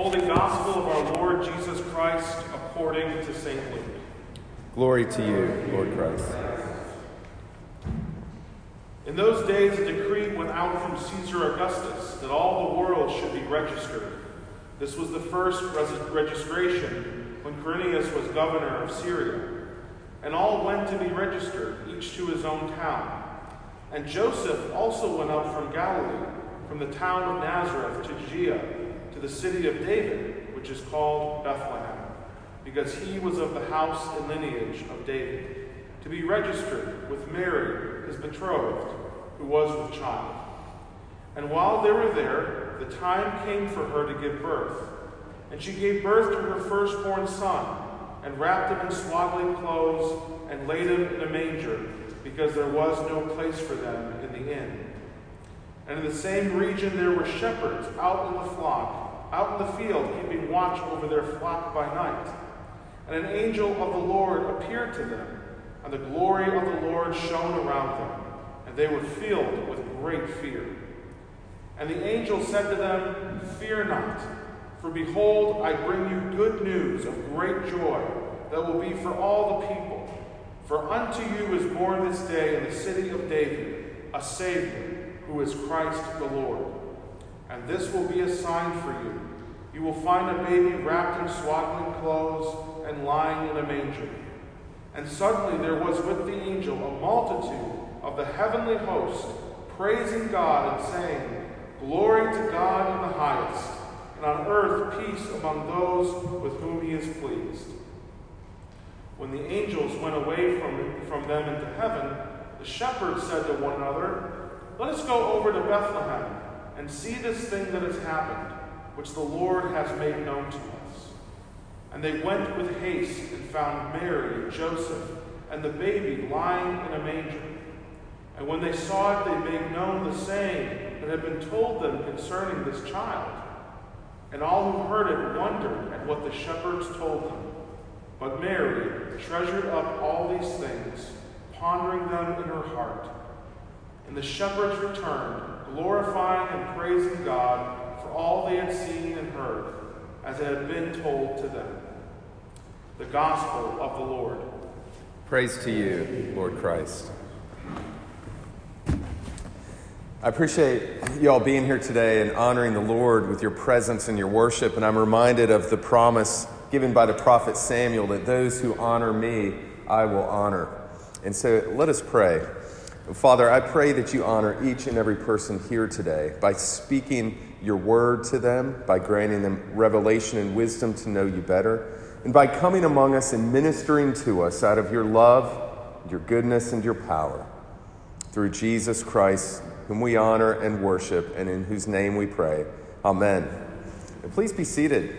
Holy Gospel of our Lord Jesus Christ according to St. Luke. Glory to you, Lord Christ. In those days a decree went out from Caesar Augustus that all the world should be registered. This was the first registration when Quirinius was governor of Syria. And all went to be registered, each to his own town. And Joseph also went up from Galilee, from the town of Nazareth to Judea, to the city of David, which is called Bethlehem, because he was of the house and lineage of David, to be registered with Mary, his betrothed, who was with child. And while they were there, the time came for her to give birth. And she gave birth to her firstborn son, and wrapped him in swaddling clothes, and laid him in a manger, because there was no place for them in the inn. And in the same region there were shepherds out in the field, keeping watch over their flock by night. And an angel of the Lord appeared to them, and the glory of the Lord shone around them, and they were filled with great fear. And the angel said to them, "Fear not, for behold, I bring you good news of great joy that will be for all the people. For unto you is born this day in the city of David a Savior, who is Christ the Lord. And this will be a sign for you. You will find a baby wrapped in swaddling clothes and lying in a manger." And suddenly there was with the angel a multitude of the heavenly host, praising God and saying, "Glory to God in the highest, and on earth peace among those with whom he is pleased." When the angels went away from them into heaven, the shepherds said to one another, "Let us go over to Bethlehem and see this thing that has happened, which the Lord has made known to us." And they went with haste and found Mary and Joseph and the baby lying in a manger. And when they saw it, they made known the saying that had been told them concerning this child. And all who heard it wondered at what the shepherds told them. But Mary treasured up all these things, pondering them in her heart. And the shepherds returned, glorifying and praising God for all they had seen and heard, as it had been told to them. The Gospel of the Lord. Praise to you, Lord Christ. I appreciate you all being here today and honoring the Lord with your presence and your worship. And I'm reminded of the promise given by the prophet Samuel that those who honor me, I will honor. And so let us pray. Father, I pray that you honor each and every person here today by speaking your word to them, by granting them revelation and wisdom to know you better, and by coming among us and ministering to us out of your love, your goodness, and your power. Through Jesus Christ, whom we honor and worship, and in whose name we pray. Amen. And please be seated.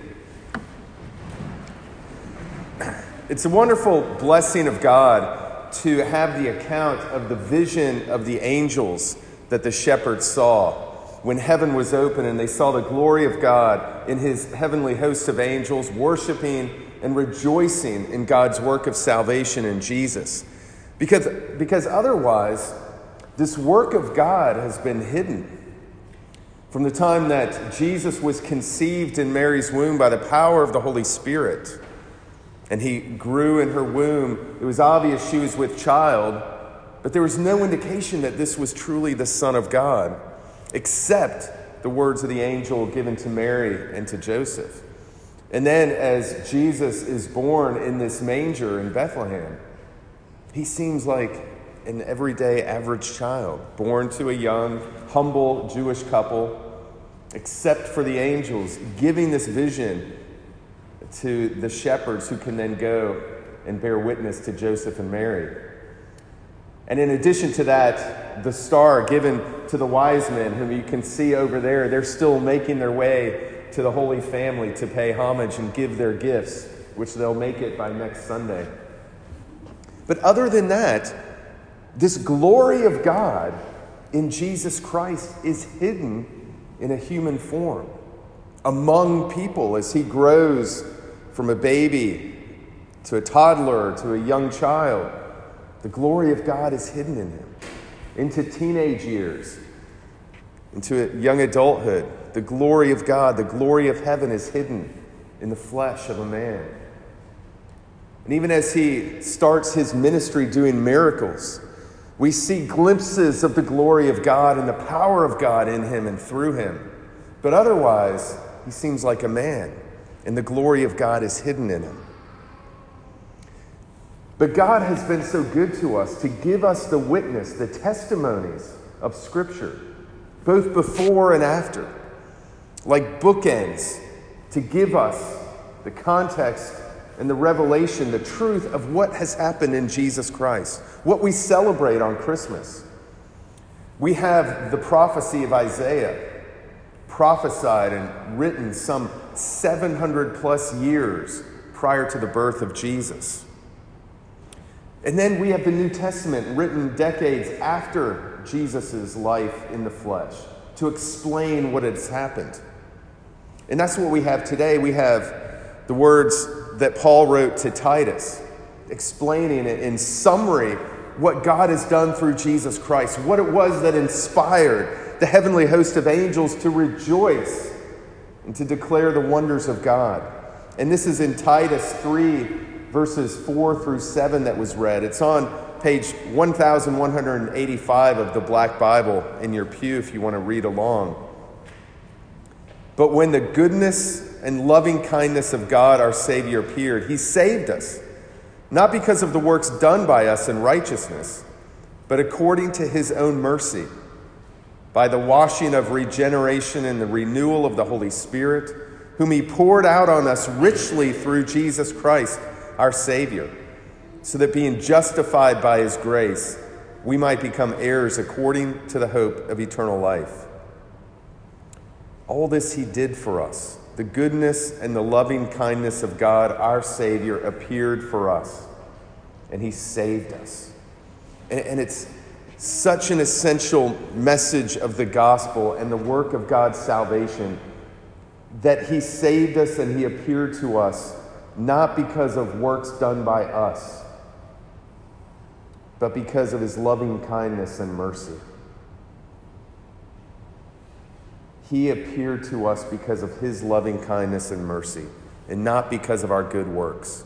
It's a wonderful blessing of God to have the account of the vision of the angels that the shepherds saw when heaven was open and they saw the glory of God in his heavenly host of angels worshiping and rejoicing in God's work of salvation in Jesus. Because otherwise, this work of God has been hidden. From the time that Jesus was conceived in Mary's womb by the power of the Holy Spirit, and he grew in her womb, it was obvious she was with child, but there was no indication that this was truly the Son of God, except the words of the angel given to Mary and to Joseph. And then as Jesus is born in this manger in Bethlehem, he seems like an everyday average child, born to a young, humble Jewish couple, except for the angels giving this vision to the shepherds who can then go and bear witness to Joseph and Mary. And in addition to that, the star given to the wise men, whom you can see over there, they're still making their way to the Holy Family to pay homage and give their gifts, which they'll make it by next Sunday. But other than that, this glory of God in Jesus Christ is hidden in a human form among people as he grows from a baby to a toddler to a young child. The glory of God is hidden in him into teenage years, into young adulthood, the glory of God, the glory of heaven is hidden in the flesh of a man. And even as he starts his ministry doing miracles, we see glimpses of the glory of God and the power of God in him and through him. But otherwise, he seems like a man, and the glory of God is hidden in him. But God has been so good to us to give us the witness, the testimonies of Scripture, both before and after, like bookends, to give us the context and the revelation, the truth of what has happened in Jesus Christ, what we celebrate on Christmas. We have the prophecy of Isaiah, prophesied and written some 700 plus years prior to the birth of Jesus. And then we have the New Testament written decades after Jesus' life in the flesh to explain what has happened. And that's what we have today. We have the words that Paul wrote to Titus, explaining it in summary what God has done through Jesus Christ, what it was that inspired the heavenly host of angels to rejoice and to declare the wonders of God. And this is in Titus 3, verses 4 through 7 that was read. It's on page 1185 of the Black Bible in your pew if you want to read along. But when the goodness and loving kindness of God our Savior appeared, he saved us, not because of the works done by us in righteousness, but according to his own mercy, by the washing of regeneration and the renewal of the Holy Spirit, whom he poured out on us richly through Jesus Christ, our Savior, so that being justified by his grace, we might become heirs according to the hope of eternal life. All this he did for us. The goodness and the loving kindness of God, our Savior, appeared for us, and he saved us. And it's such an essential message of the gospel and the work of God's salvation that he saved us and he appeared to us not because of works done by us, but because of his loving kindness and mercy. He appeared to us because of his loving kindness and mercy, and not because of our good works.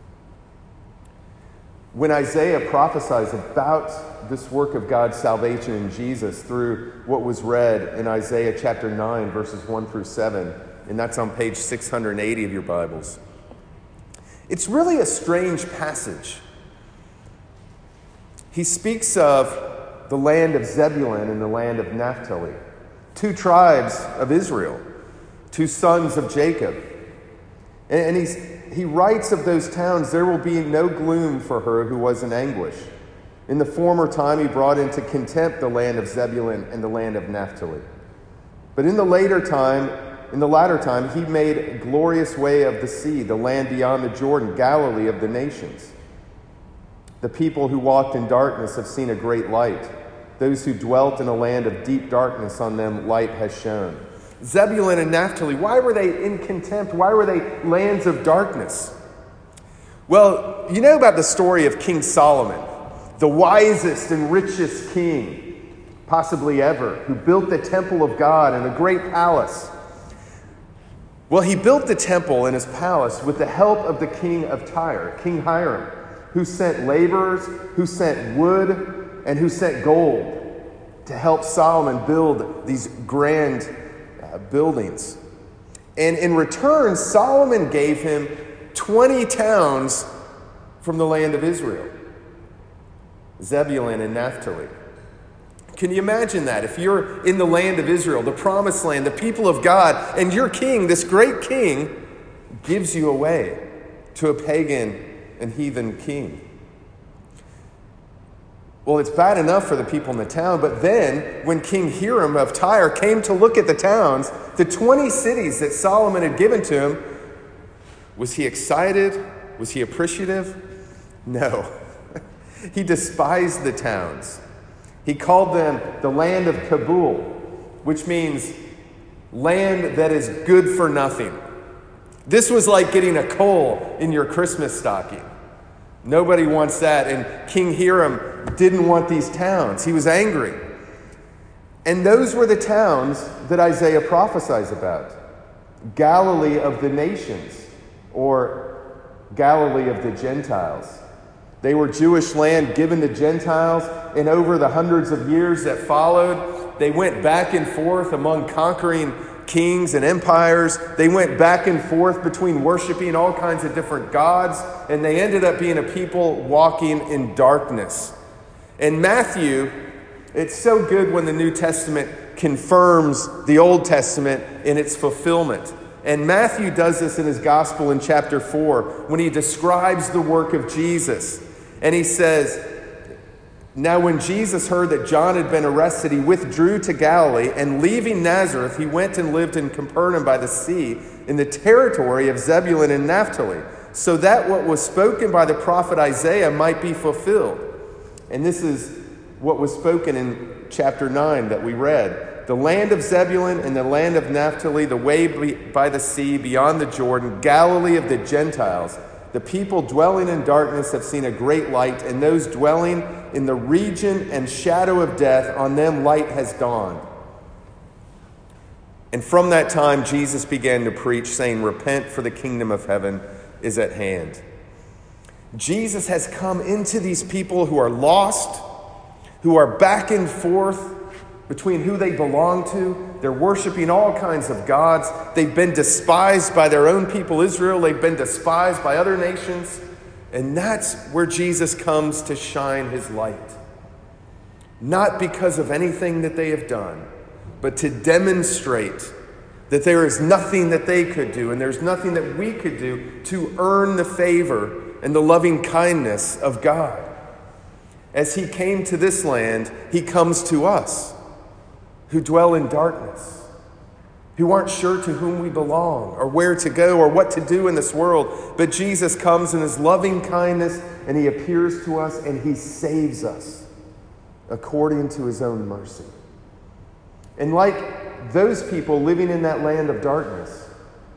When Isaiah prophesies about this work of God's salvation in Jesus through what was read in Isaiah chapter 9, verses 1 through 7, and that's on page 680 of your Bibles, it's really a strange passage. He speaks of the land of Zebulun and the land of Naphtali, two tribes of Israel, two sons of Jacob. And he writes of those towns, there will be no gloom for her who was in anguish. In the former time he brought into contempt the land of Zebulun and the land of Naphtali. But in the latter time, he made a glorious way of the sea, the land beyond the Jordan, Galilee of the nations. The people who walked in darkness have seen a great light. Those who dwelt in a land of deep darkness, on them light has shone. Zebulun and Naphtali, why were they in contempt? Why were they lands of darkness? Well, you know about the story of King Solomon, the wisest and richest king possibly ever, who built the temple of God and a great palace. Well, he built the temple and his palace with the help of the king of Tyre, King Hiram, who sent laborers, who sent wood, and who sent gold to help Solomon build these grand buildings. And in return, Solomon gave him 20 towns from the land of Israel, Zebulun and Naphtali. Can you imagine that? If you're in the land of Israel, the promised land, the people of God, and your king, this great king, gives you away to a pagan and heathen king. Well, it's bad enough for the people in the town, but then when King Hiram of Tyre came to look at the towns, the 20 cities that Solomon had given to him, was he excited? Was he appreciative? No. He despised the towns. He called them the land of Kabul, which means land that is good for nothing. This was like getting a coal in your Christmas stocking. Nobody wants that, and King Hiram didn't want these towns. He was angry. And those were the towns that Isaiah prophesies about. Galilee of the nations, or Galilee of the Gentiles. They were Jewish land given to Gentiles, and over the hundreds of years that followed, they went back and forth among conquering kings and empires. They went back and forth between worshiping all kinds of different gods, and they ended up being a people walking in darkness. And Matthew, it's so good when the New Testament confirms the Old Testament in its fulfillment. And Matthew does this in his gospel in chapter 4 when he describes the work of Jesus. And he says, "Now when Jesus heard that John had been arrested, he withdrew to Galilee, and leaving Nazareth, he went and lived in Capernaum by the sea, in the territory of Zebulun and Naphtali, so that what was spoken by the prophet Isaiah might be fulfilled." And this is what was spoken in chapter 9 that we read. "The land of Zebulun and the land of Naphtali, the way by the sea, beyond the Jordan, Galilee of the Gentiles. The people dwelling in darkness have seen a great light, and those dwelling in the region and shadow of death, on them light has dawned." And from that time, Jesus began to preach, saying, "Repent, for the kingdom of heaven is at hand." Jesus has come into these people who are lost, who are back and forth between who they belong to. They're worshiping all kinds of gods. They've been despised by their own people, Israel. They've been despised by other nations. And that's where Jesus comes to shine his light. Not because of anything that they have done, but to demonstrate that there is nothing that they could do, and there's nothing that we could do to earn the favor and the loving kindness of God. As he came to this land, he comes to us, who dwell in darkness, who aren't sure to whom we belong or where to go or what to do in this world. But Jesus comes in his loving kindness, and he appears to us, and he saves us according to his own mercy. And like those people living in that land of darkness,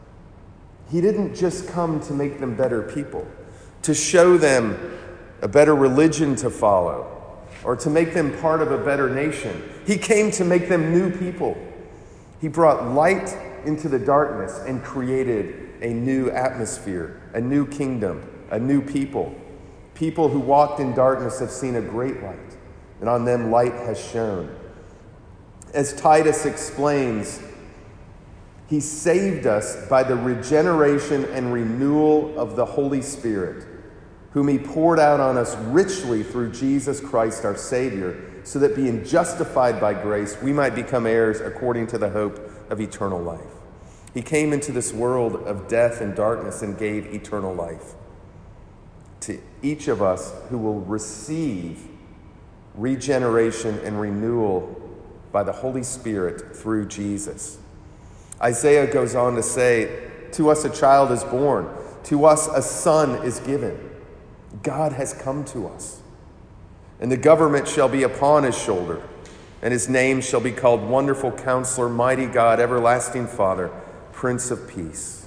he didn't just come to make them better people, to show them a better religion to follow, or to make them part of a better nation. He came to make them new people. He brought light into the darkness and created a new atmosphere, a new kingdom, a new people. People who walked in darkness have seen a great light, and on them light has shone. As Titus explains, he saved us by the regeneration and renewal of the Holy Spirit, whom he poured out on us richly through Jesus Christ our Savior, so that being justified by grace, we might become heirs according to the hope of eternal life. He came into this world of death and darkness and gave eternal life to each of us who will receive regeneration and renewal by the Holy Spirit through Jesus. Isaiah goes on to say, "To us a child is born, to us a son is given." God has come to us. "And the government shall be upon his shoulder, and his name shall be called Wonderful Counselor, Mighty God, Everlasting Father, Prince of Peace."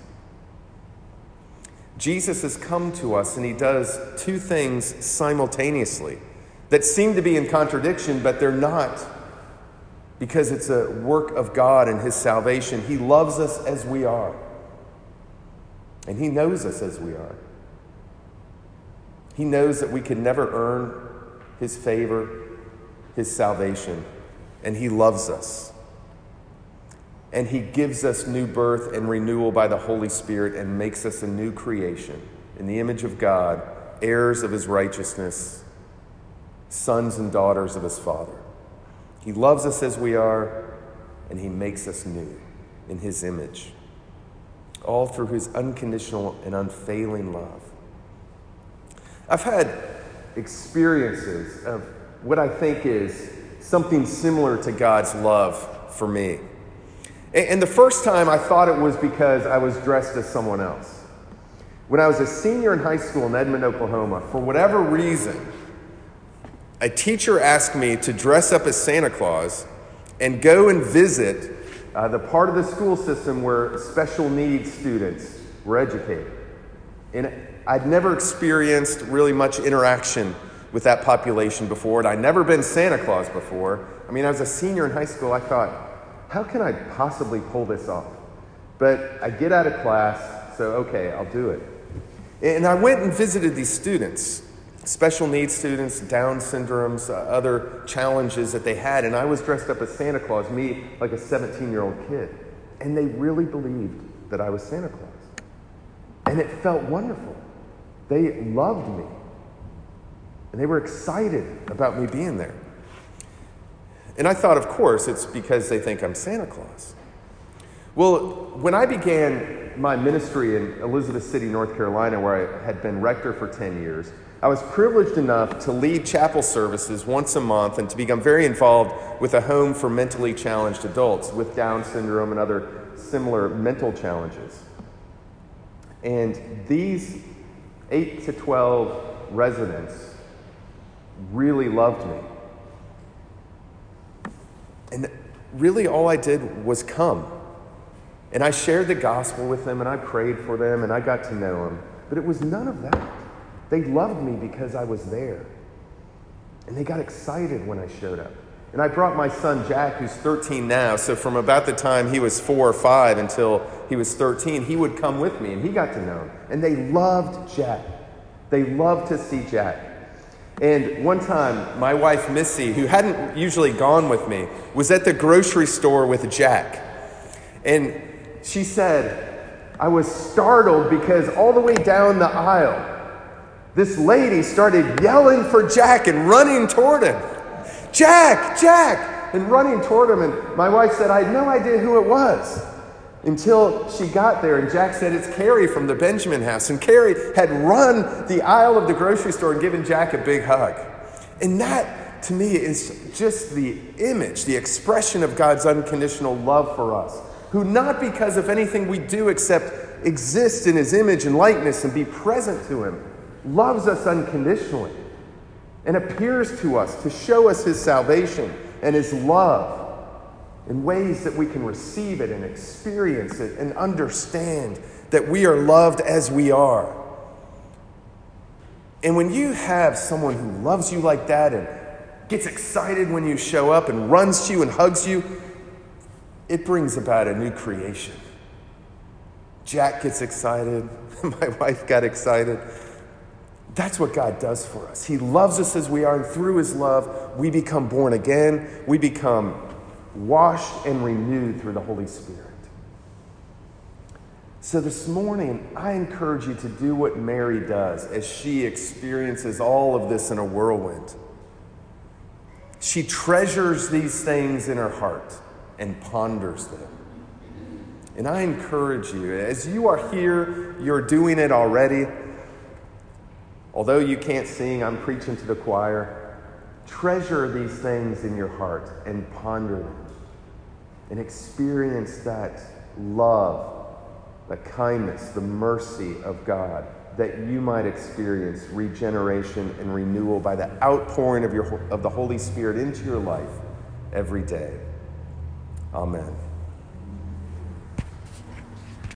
Jesus has come to us, and he does two things simultaneously that seem to be in contradiction, but they're not, because it's a work of God and his salvation. He loves us as we are, and he knows us as we are. He knows that we can never earn his favor, his salvation, and he loves us. And he gives us new birth and renewal by the Holy Spirit and makes us a new creation in the image of God, heirs of his righteousness, sons and daughters of his Father. He loves us as we are, and he makes us new in his image, all through his unconditional and unfailing love. I've had experiences of what I think is something similar to God's love for me. And the first time I thought it was because I was dressed as someone else. When I was a senior in high school in Edmond, Oklahoma, for whatever reason, a teacher asked me to dress up as Santa Claus and go and visit the part of the school system where special needs students were educated. And I'd never experienced really much interaction with that population before, and I'd never been Santa Claus before. I mean, I was a senior in high school. I thought, how can I possibly pull this off? But I get out of class, so okay, I'll do it. And I went and visited these students, special needs students, Down syndromes, other challenges that they had. And I was dressed up as Santa Claus, me like a 17-year-old kid. And they really believed that I was Santa Claus. And it felt wonderful. They loved me. And they were excited about me being there. And I thought, of course, it's because they think I'm Santa Claus. Well, when I began my ministry in Elizabeth City, North Carolina, where I had been rector for 10 years, I was privileged enough to lead chapel services once a month and to become very involved with a home for mentally challenged adults with Down syndrome and other similar mental challenges. And these 8 to 12 residents really loved me. And really all I did was come. And I shared the gospel with them, and I prayed for them, and I got to know them. But it was none of that. They loved me because I was there. And they got excited when I showed up. And I brought my son Jack, who's 13 now, so from about the time he was 4 or 5 until he was 13, he would come with me, and he got to know him. And they loved Jack. They loved to see Jack. And one time, my wife Missy, who hadn't usually gone with me, was at the grocery store with Jack. And she said, I was startled because all the way down the aisle, this lady started yelling for Jack and running toward him. Jack, Jack, and running toward him. And my wife said, I had no idea who it was until she got there. And Jack said, it's Carrie from the Benjamin house. And Carrie had run the aisle of the grocery store and given Jack a big hug. And that, to me, is just the image, the expression of God's unconditional love for us, who not because of anything we do except exist in his image and likeness and be present to him, loves us unconditionally and appears to us to show us his salvation and his love in ways that we can receive it and experience it and understand that we are loved as we are. And when you have someone who loves you like that and gets excited when you show up and runs to you and hugs you, it brings about a new creation. Jack gets excited. My wife got excited. That's what God does for us. He loves us as we are, and through his love, we become born again. We become washed and renewed through the Holy Spirit. So this morning, I encourage you to do what Mary does as she experiences all of this in a whirlwind. She treasures these things in her heart and ponders them. And I encourage you, as you are here, you're doing it already. Although you can't sing, I'm preaching to the choir. Treasure these things in your heart and ponder them. And experience that love, the kindness, the mercy of God, that you might experience regeneration and renewal by the outpouring of the Holy Spirit into your life every day. Amen.